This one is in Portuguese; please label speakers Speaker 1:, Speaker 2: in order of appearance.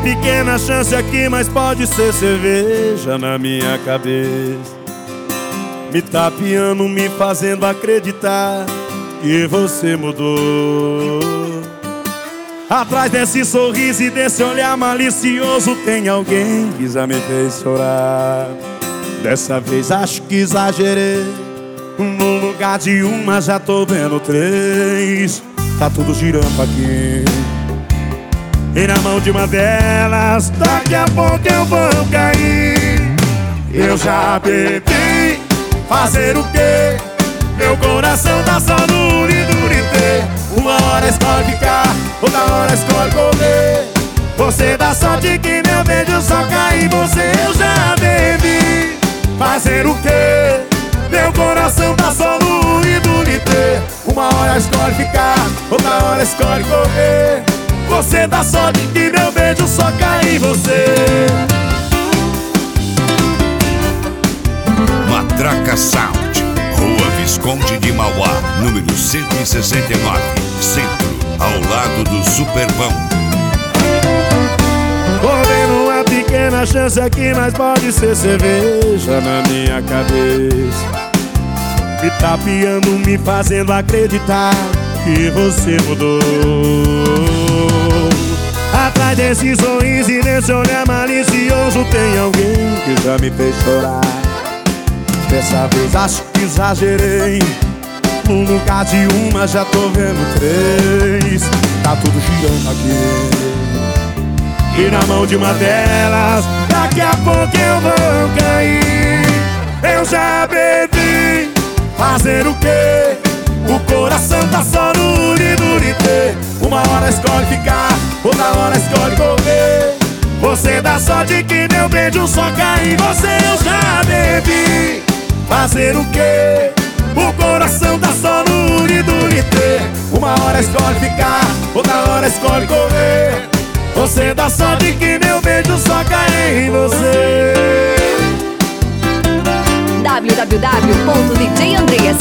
Speaker 1: pequena chance aqui, mas pode ser cerveja na minha cabeça, me tapeando, me fazendo acreditar que você mudou. Atrás desse sorriso e desse olhar malicioso tem alguém que já me fez chorar. Dessa vez acho que exagerei, no lugar de uma já tô vendo três. Tá tudo girando aqui, e na mão de uma delas daqui a pouco eu vou cair. Eu já bebi, fazer o quê? Meu coração tá só no uridurité. Uma hora escolhe ficar, outra hora escolhe correr. Você dá sorte que meu beijo só cai em você. Eu já bebi, fazer o quê? Meu coração tá só no uridurité. Uma hora escolhe ficar, outra hora escolhe correr. Você dá sorte que meu beijo só cai em você.
Speaker 2: Matraca Sound, Rua Visconde de Mauá, número 169, Centro, ao lado do Superpão.
Speaker 1: Tô vendo uma pequena chance aqui, mas pode ser cerveja na minha cabeça, me tapeando, me fazendo acreditar que você mudou. Atrás desse sorriso e desse olhar malicioso tem alguém que já me fez chorar. Dessa vez acho que exagerei, no lugar de uma já tô vendo três. Tá tudo girando aqui, e na mão de uma delas daqui a pouco eu vou cair. Eu já bebi, fazer o quê? O coração tá só no uridurité. Uma hora escolhe ficar, outra hora escolhe correr. Você dá sorte que meu beijo só cai em você. Eu já bebi, fazer o quê? O coração tá só no uridurité. Uma hora escolhe ficar, outra hora escolhe correr. Você dá sorte que meu beijo só cai em você.
Speaker 3: www.djandreas.com